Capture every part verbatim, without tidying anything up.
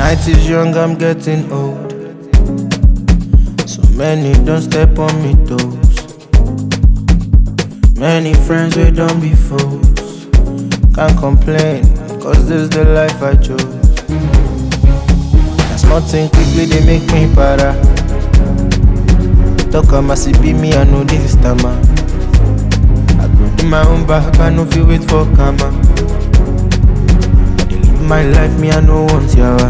Night is young, I'm getting old. So many don't step on me toes. Many friends we done before. Can't complain, cause this is the life I chose. That's nothing quickly, they make me para. Talk on my C B, me, I know this time. I go do my own back, I know feel wait for karma. They live my life, me, I know want yawa.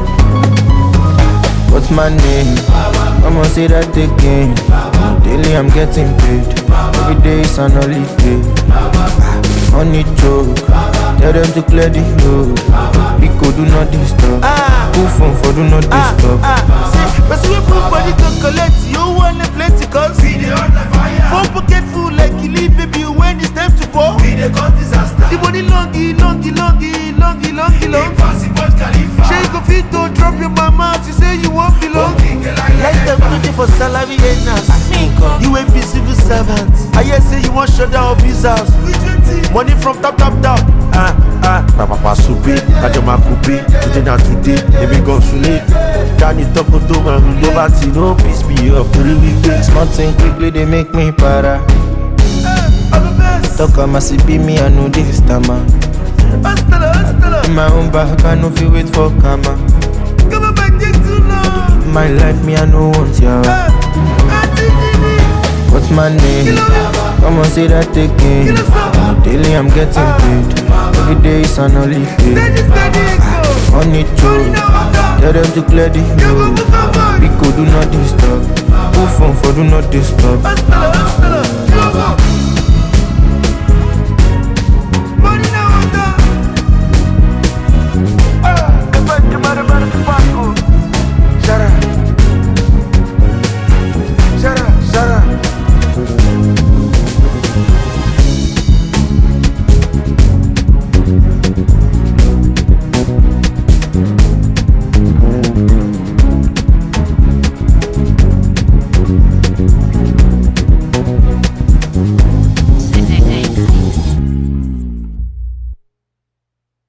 What's my name? I'ma say that again. Daily I'm getting paid. Every day it's an holiday. Money joke, tell them to clear the road. Pico do not disturb. Put phone for do not disturb. See, but see we put body to collect. You want a plenty cause we dey on the fire. Phone pocket full like you leave baby when it's time to pour. We dey cause disaster. The body longy, longy, longy, longy, longy, long. Shey you go fit to drop your mama. She say you won't belong. Like them looking for salary earners. You ain't be civil servant. I hear say you want shut down his house. Money from top, top, top. Ah, ah. Papa soupe, Kajama coupe. Today not today, baby go soon. Can you talk to man? Nobody no piss me off to the weekend. Nothing quickly, they make me para. Talk on my C B, me, I know this time. In my own back, I know feel wait for karma. My life, me, I know want yawa. What's my name? Come on, say that again. Daily I'm getting paid. Every day it's an holiday. On it joke, tell them to clear the road. Pico do not disturb. Put phone for do not disturb.